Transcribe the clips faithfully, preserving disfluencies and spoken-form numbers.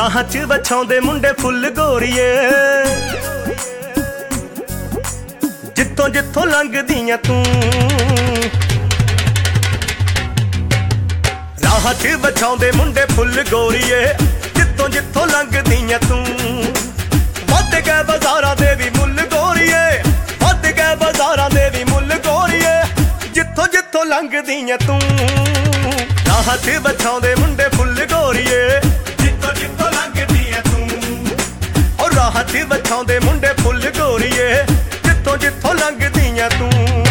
ਰਾਹਾਂ 'ਚ ਵਛਾਉਂਦੇ ਮੁੰਡੇ ਫੁੱਲ ਗੋਰੀਏ, ਜਿੱਥੋਂ ਜਿੱਥੋਂ ਲੰਘਦੀਆਂ ਤੂੰ। ਰਾਹਾਂ 'ਚ ਵਛਾਉਂਦੇ ਮੁੰਡੇ ਫੁੱਲ ਗੋਰੀਏ, ਜਿੱਥੋਂ ਜਿੱਥੋਂ ਲੰਘਦੀਆਂ ਤੂੰ। ਵੱਧ ਗਏ ਬਾਜ਼ਾਰਾਂ ਦੇ ਵੀ ਮੁੱਲ ਗੋਰੀਏ, ਵੱਧ ਗਏ ਬਾਜ਼ਾਰਾਂ ਦੇ ਵੀ ਮੁੱਲ ਗੋਰੀਏ, ਜਿੱਥੋਂ ਜਿੱਥੋਂ ਲੰਘਦੀਆਂ ਤੂੰ। ਰਾਹਾਂ 'ਚ ਵਛਾਉਂਦੇ ਮੁੰਡੇ ਫੁੱਲ ਗੋਰੀਏ, ਜਿੱਥੋਂ ਜਿੱਥੋਂ ਲੰਘਦੀਆਂ ਤੂੰ। ਉਹ ਰਾਹਾਂ 'ਚ ਵਛਾਉਂਦੇ ਮੁੰਡੇ ਫੁੱਲ ਗੋਰੀਏ, ਜਿੱਥੋਂ ਜਿੱਥੋਂ ਲੰਘਦੀਆਂ ਤੂੰ।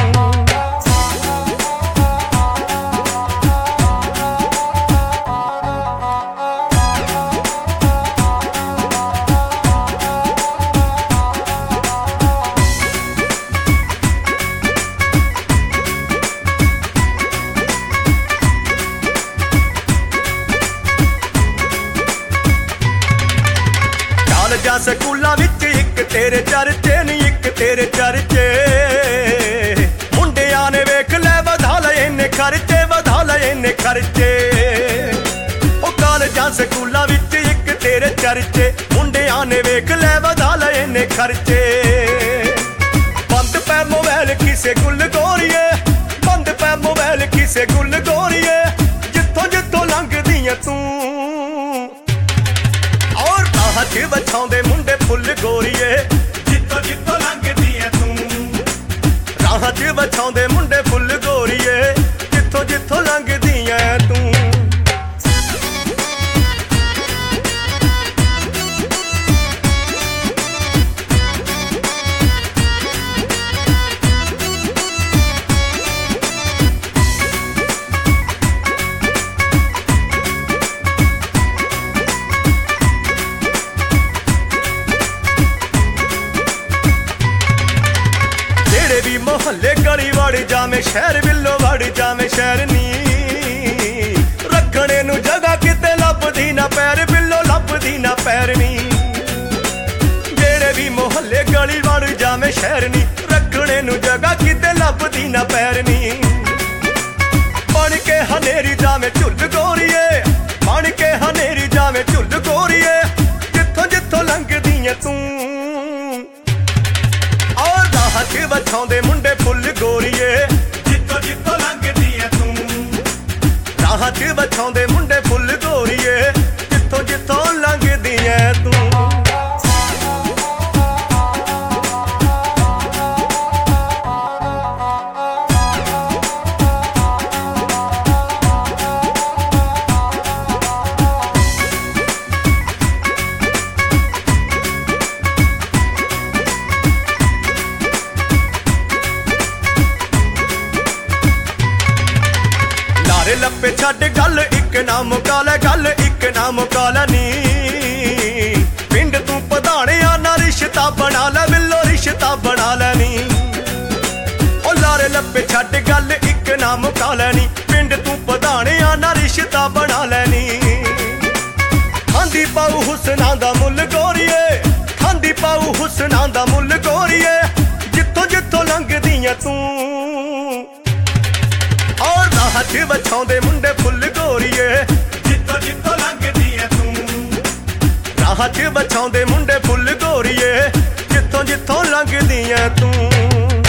ਕਾਲਜਾਂ ਸਕੂਲਾਂ ਵਿੱਚ ਇੱਕ ਤੇਰੇ ਚਰਚੇ ਨੀ, ਇੱਕ ਤੇਰੇ ਚਰਚੇ। ਮੁੰਡਿਆਂ ਨੇ ਵੇਖ ਲੈ ਵਧਾ ਲਏ ਨੇ ਖਰਚੇ, ਵਧਾ ਲਏ ਨੇ ਖਰਚੇ। ਉਹ ਕਾਲਜਾਂ ਸਕੂਲਾਂ ਵਿੱਚ ਇੱਕ ਤੇਰੇ ਚਰਚੇ, ਮੁੰਡਿਆਂ ਨੇ ਵੇਖ ਲੈ ਵਧਾ ਲਏ ਨੇ ਖਰਚੇ। ਬੰਦ ਪੈ ਮੋਬਾਈਲ ਕਿਸੇ ਗੁੱਲ ਗੋਰੀਏ, ਬੰਦ ਪੈ ਮੋਬਾਈਲ ਕਿਸੇ ਗੁੱਲ ਗੋਰੀਏ, ਜਿੱਥੋਂ ਜਿੱਥੋਂ ਲੰਘਦੀਆਂ ਤੂੰ। ਰਾਹਾਂ 'ਚ ਵਛਾਉਂਦੇ ਮੁੰਡੇ ਫੁੱਲ ਗੋਰੀਏ, ਜਿੱਥੋਂ ਜਿੱਥੋਂ ਲੰਘਦੀਆਂ ਤੂੰ। ਰਾਹਾਂ 'ਚ ਵਛਾਉਂਦੇ ਮੁੰਡੇ ਫੁੱਲ ਗੋਰੀਏ, ਜਿੱਥੋਂ ਜਿੱਥੋਂ ਲੰਘਦੀਆਂ ਤੂੰ। ਵੀ ਮੁਹੱਲੇ ਗਲੀ ਵੜ ਜਾਵੇਂ, ਸ਼ਹਿਰ ਵਿੱਚੋਂ ਵੜ ਜਾਵੇਂ ਸ਼ਹਿਰ ਨੀ। ਰੱਖਣੇ ਨੂੰ ਜਗ੍ਹਾ ਕਿਤੇ ਲੱਭਦੀ ਨਾ ਪੈਰ, ਬਿੱਲੋ ਲੱਭਦੀ ਨਾ ਪੈਰ ਨੀ। ਜਿਹੜੇ ਵੀ ਮੁਹੱਲੇ ਗਲੀ ਵੜ ਜਾਵੇਂ ਸ਼ਹਿਰ ਨੀ, ਰੱਖਣੇ ਨੂੰ ਜਗ੍ਹਾ ਕਿਤੇ ਲੱਭਦੀ ਨਾ ਪੈਰ ਨੀ। ਬਣ ਕੇ ਹਨੇਰੀ ਜਾਵੇਂ ਝੁੱਲ ਗੋਰੀਏ, ਬਣ ਕੇ ਹਨੇਰੀ ਜਾਵੇਂ ਝੁੱਲ ਗੋਰੀਏ, ਜਿੱਥੋਂ ਜਿੱਥੋਂ ਲੰਘਦੀਆਂ ਤੂੰ। ਰਾਹਾਂ 'ਚ ਵਛਾਉਂਦੇ ਮੁੰਡੇ ਫੁੱਲ ਗੋਰੀਏ, ਜਿੱਥੋਂ ਜਿੱਥੋਂ ਲੰਘਦੀਆਂ ਤੂੰ। ਰਾਹਾਂ 'ਚ ਵਛਾਉਂਦੇ ਮੁੰਡੇ ਫੁੱਲ ਗੋਰੀਏ, ਜਿੱਥੋਂ ਜਿੱਥੋਂ ਲੰਘਦੀਆਂ ਤੂੰ। ਲਾਰੇ ਲੱਪੇ ਛੱਡ ਗੱਲ ਇੱਕ ਨਾ ਮੁਕਾ ਲੈ, ਗੱਲ ਇੱਕ ਨਾ ਮੁਕਾ ਲੈ ਨੀ। ਪਿੰਡ ਤੂੰ ਪਧਾਣਿਆ ਨਾ ਰਿਸ਼ਤਾ ਬਣਾ ਲੈ, ਬਿੱਲੋ ਰਿਸ਼ਤਾ ਬਣਾ ਲੈ ਨੀ। ਉਹ ਲਾਰੇ ਲੱਪੇ ਛੱਡ ਗੱਲ ਇੱਕ ਨਾ ਮੁਕਾ ਲੈ ਨੀ, ਪਿੰਡ ਤੂੰ ਪਧਾਣਿਆ ਨਾ ਰਿਸ਼ਤਾ ਬਣਾ ਲੈ ਨੀ। ਖਾਂਦੀ ਪਾਉ ਹੁਸਨਾਂ ਦਾ ਮੁੱਲ ਗੋਰੀਏ, ਖਾਂਦੀ ਪਾਉ ਹੁਸਨਾਂ ਦਾ ਮੁੱਲ ਗੋਰੀਏ, ਜਿੱਥੋਂ ਜਿੱਥੋਂ ਲੰਘਦੀਆਂ ਤੂੰ। ਰਾਹਾਂ 'ਚ ਵਛਾਉਂਦੇ ਮੁੰਡੇ ਫੁੱਲ ਗੋਰੀਏ, ਜਿੱਥੋਂ ਜਿੱਥੋਂ ਲੰਘਦੀਆਂ ਤੂੰ। ਰਾਹਾਂ 'ਚ ਵਛਾਉਂਦੇ ਮੁੰਡੇ ਫੁੱਲ ਗੋਰੀਏ, ਜਿੱਥੋਂ ਜਿੱਥੋਂ ਲੰਘਦੀਆਂ ਤੂੰ।